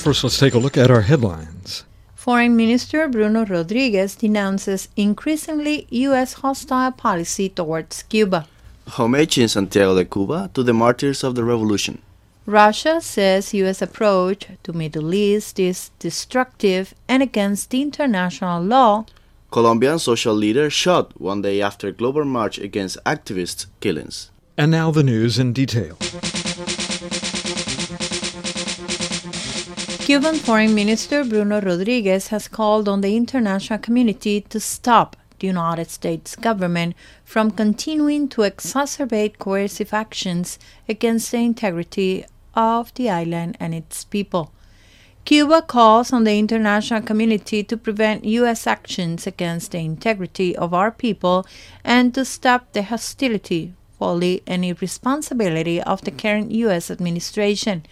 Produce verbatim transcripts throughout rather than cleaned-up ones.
first, let's take a look at our headlines. Foreign Minister Bruno Rodriguez denounces increasingly U S hostile policy towards Cuba. Homage in Santiago de Cuba to the martyrs of the revolution. Russia says U S approach to Middle East is destructive and against international law. Colombian social leader shot one day after global march against activist killings. And now the news in detail. Cuban Foreign Minister Bruno Rodriguez has called on the international community to stop the United States government from continuing to exacerbate coercive actions against the integrity of the island and its people. Cuba calls on the international community to prevent U S actions against the integrity of our people and to stop the hostility, folly, and irresponsibility of the current U S administration.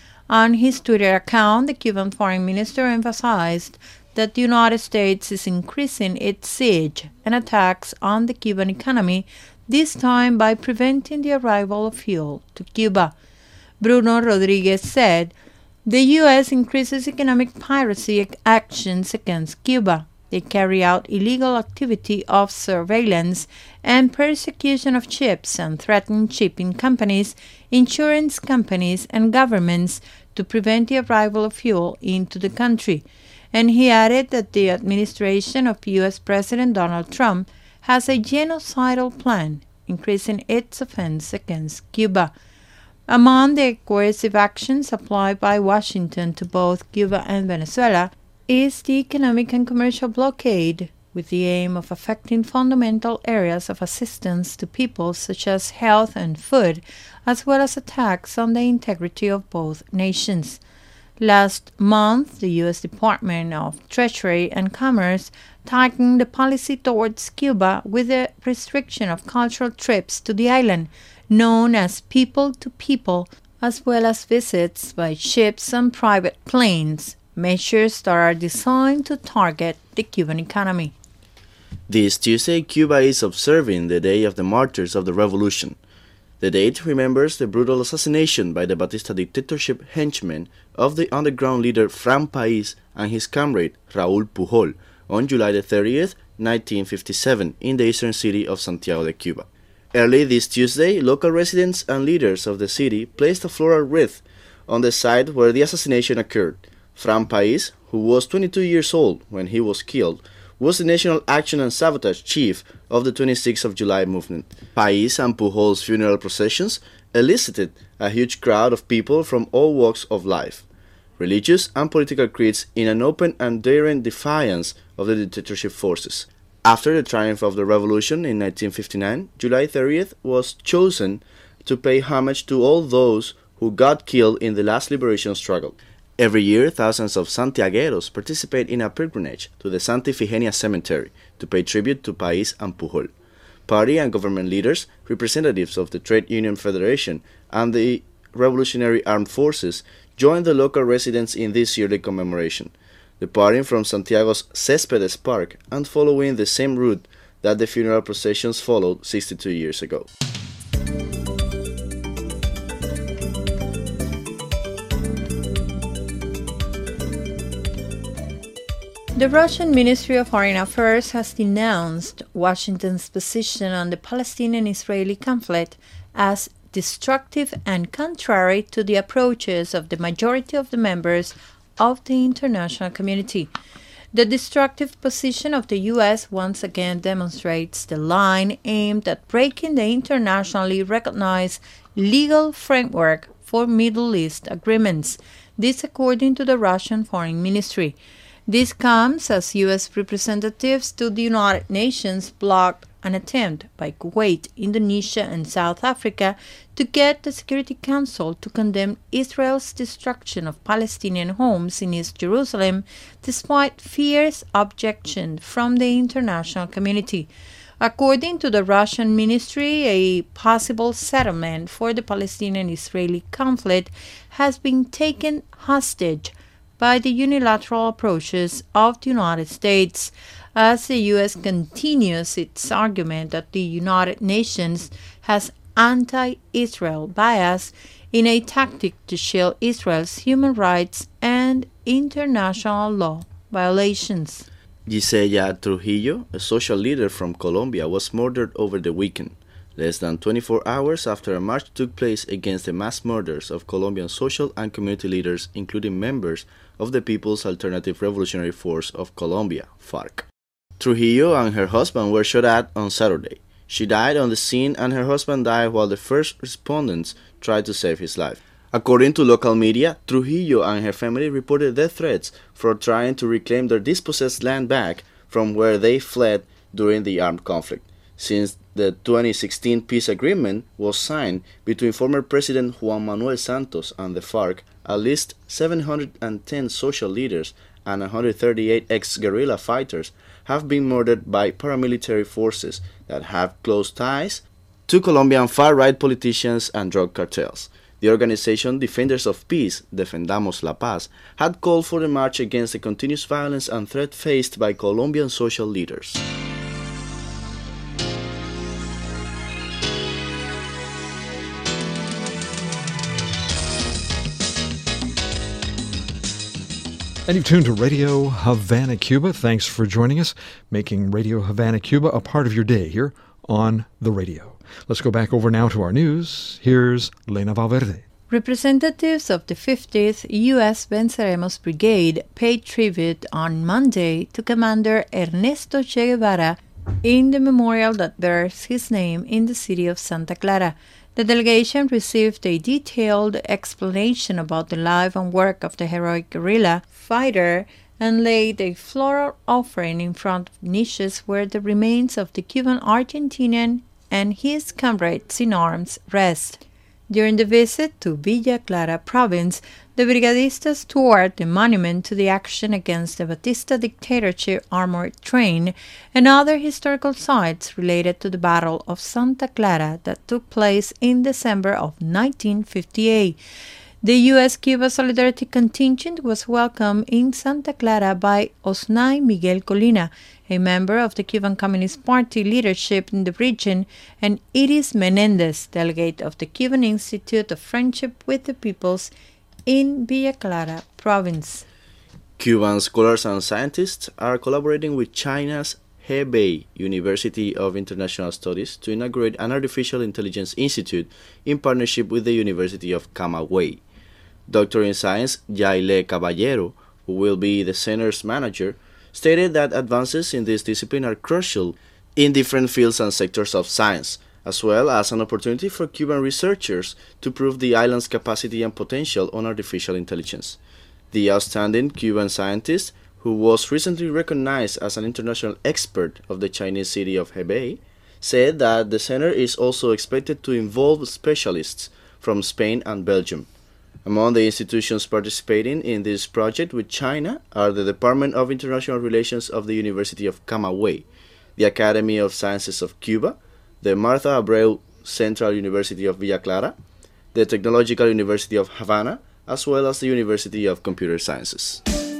On his Twitter account, the Cuban foreign minister emphasized that the United States is increasing its siege and attacks on the Cuban economy, this time by preventing the arrival of fuel to Cuba. Bruno Rodriguez said, "The U S increases economic piracy actions against Cuba. They carry out illegal activity of surveillance and persecution of ships and threaten shipping companies, insurance companies, and governments to prevent the arrival of fuel into the country." And he added that the administration of U S President Donald Trump has a genocidal plan, increasing its offense against Cuba. Among the coercive actions applied by Washington to both Cuba and Venezuela is the economic and commercial blockade, with the aim of affecting fundamental areas of assistance to people such as health and food, as well as attacks on the integrity of both nations. Last month, the U S Department of Treasury and Commerce tightened the policy towards Cuba with the restriction of cultural trips to the island, known as people-to-people, as well as visits by ships and private planes, measures that are designed to target the Cuban economy. This Tuesday, Cuba is observing the Day of the Martyrs of the Revolution. The date remembers the brutal assassination by the Batista dictatorship henchmen of the underground leader Fran País and his comrade Raúl Pujol on July the thirtieth, nineteen fifty-seven, in the eastern city of Santiago de Cuba. Early this Tuesday, local residents and leaders of the city placed a floral wreath on the site where the assassination occurred. Fran País, who was twenty-two years old when he was killed, was the National Action and Sabotage Chief of the twenty-sixth of July movement. País and Pujol's funeral processions elicited a huge crowd of people from all walks of life, religious and political creeds, in an open and daring defiance of the dictatorship forces. After the triumph of the revolution in nineteen fifty-nine, July thirtieth was chosen to pay homage to all those who got killed in the last liberation struggle. Every year, thousands of Santiagueros participate in a pilgrimage to the Santa Ifigenia Cemetery to pay tribute to País and Pujol. Party and government leaders, representatives of the Trade Union Federation, and the Revolutionary Armed Forces joined the local residents in this yearly commemoration, departing from Santiago's Céspedes Park and following the same route that the funeral processions followed sixty-two years ago. The Russian Ministry of Foreign Affairs has denounced Washington's position on the Palestinian-Israeli conflict as destructive and contrary to the approaches of the majority of the members of the international community. The destructive position of the U S once again demonstrates the line aimed at breaking the internationally recognized legal framework for Middle East agreements. This according to the Russian Foreign Ministry. This comes as U S representatives to the United Nations blocked an attempt by Kuwait, Indonesia, and South Africa to get the Security Council to condemn Israel's destruction of Palestinian homes in East Jerusalem, despite fierce objection from the international community. According to the Russian ministry, a possible settlement for the Palestinian-Israeli conflict has been taken hostage by the unilateral approaches of the United States, as the U S continues its argument that the United Nations has anti-Israel bias in a tactic to shield Israel's human rights and and international law violations. Gisela Trujillo, a social leader from Colombia, was murdered over the weekend, less than twenty-four hours after a march took place against the mass murders of Colombian social and community leaders, including members of the People's Alternative Revolutionary Force of Colombia, FARC. Trujillo and her husband were shot at on Saturday. She died on the scene and her husband died while the first respondents tried to save his life. According to local media, Trujillo and her family reported death threats for trying to reclaim their dispossessed land back from where they fled during the armed conflict. Since the twenty sixteen peace agreement was signed between former President Juan Manuel Santos and the FARC, at least seven hundred ten social leaders and one hundred thirty-eight ex-guerrilla fighters have been murdered by paramilitary forces that have close ties to Colombian far-right politicians and drug cartels. The organization Defenders of Peace, Defendamos la Paz, had called for a march against the continuous violence and threat faced by Colombian social leaders. And you've tuned to Radio Havana, Cuba. Thanks for joining us, making Radio Havana, Cuba a part of your day here on the radio. Let's go back over now to our news. Here's Lena Valverde. Representatives of the fiftieth U S Venceremos Brigade paid tribute on Monday to Commander Ernesto Che Guevara in the memorial that bears his name in the city of Santa Clara. The delegation received a detailed explanation about the life and work of the heroic guerrilla fighter and laid a floral offering in front of niches where the remains of the Cuban Argentinian and his comrades in arms rest. During the visit to Villa Clara province, the brigadistas toured the monument to the action against the Batista dictatorship armored train and other historical sites related to the Battle of Santa Clara that took place in December of nineteen fifty-eight. The U S-Cuba Solidarity Contingent was welcomed in Santa Clara by Osnay Miguel Colina, a member of the Cuban Communist Party leadership in the region, and Iris Menendez, delegate of the Cuban Institute of Friendship with the Peoples in Villa Clara province. Cuban scholars and scientists are collaborating with China's Hebei University of International Studies to inaugurate an artificial intelligence institute in partnership with the University of Camagüey. Doctor in Science Yaile Caballero, who will be the center's manager, stated that advances in this discipline are crucial in different fields and sectors of science, as well as an opportunity for Cuban researchers to prove the island's capacity and potential on artificial intelligence. The outstanding Cuban scientist, who was recently recognized as an international expert of the Chinese city of Hebei, said that the center is also expected to involve specialists from Spain and Belgium. Among the institutions participating in this project with China are the Department of International Relations of the University of Camagüey, the Academy of Sciences of Cuba, the Martha Abreu Central University of Villa Clara, the Technological University of Havana, as well as the University of Computer Sciences.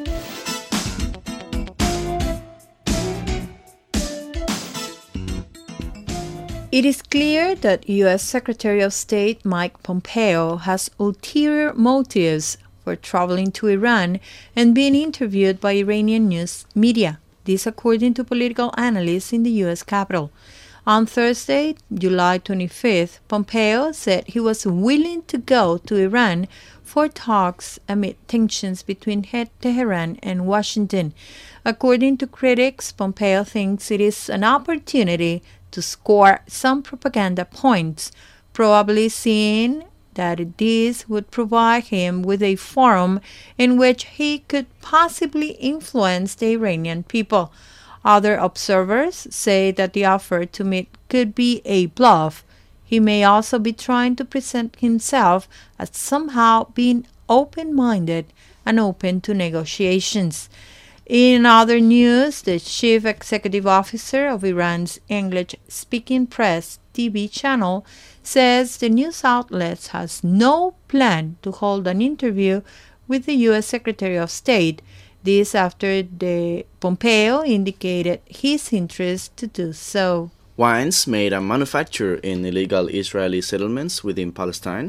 It is clear that U S Secretary of State Mike Pompeo has ulterior motives for traveling to Iran and being interviewed by Iranian news media, this according to political analysts in the U S Capitol. On Thursday, July twenty-fifth, Pompeo said he was willing to go to Iran for talks amid tensions between Tehran and Washington. According to critics, Pompeo thinks it is an opportunity to score some propaganda points, probably seeing that this would provide him with a forum in which he could possibly influence the Iranian people. Other observers say that the offer to meet could be a bluff. He may also be trying to present himself as somehow being open-minded and open to negotiations. In other news, the chief executive officer of Iran's English-speaking press T V channel says the news outlet has no plan to hold an interview with the U S Secretary of State. This after the Pompeo indicated his interest to do so. Wines made and manufactured in illegal Israeli settlements within Palestine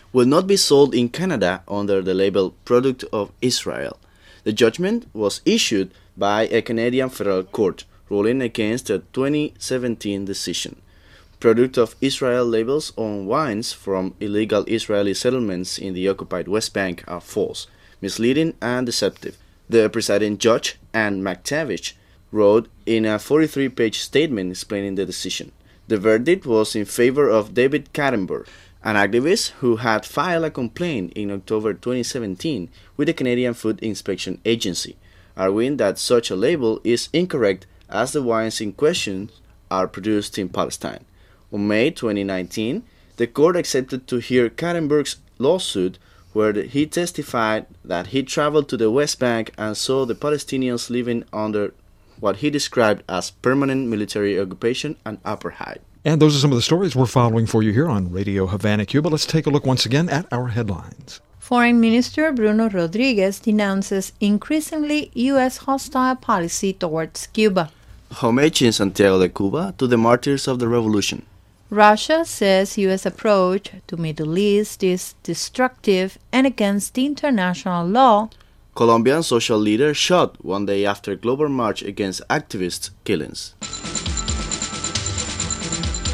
will not be sold in Canada under the label Product of Israel. The judgment was issued by a Canadian federal court, ruling against a twenty seventeen decision. Product of Israel labels on wines from illegal Israeli settlements in the occupied West Bank are false, misleading, and deceptive. The presiding judge, Anne McTavish, wrote in a forty-three page statement explaining the decision. The verdict was in favor of David Kattenberg, an activist who had filed a complaint in October twenty seventeen with the Canadian Food Inspection Agency, arguing that such a label is incorrect as the wines in question are produced in Palestine. On May twenty nineteen, the court accepted to hear Kattenberg's lawsuit, where he testified that he traveled to the West Bank and saw the Palestinians living under what he described as permanent military occupation and apartheid. And those are some of the stories we're following for you here on Radio Havana, Cuba. Let's take a look once again at our headlines. Foreign Minister Bruno Rodriguez denounces increasingly U S hostile policy towards Cuba. Homage in Santiago de Cuba to the martyrs of the revolution. Russia says U S approach to Middle East is destructive and against international law. Colombian social leader shot one day after global march against activist killings.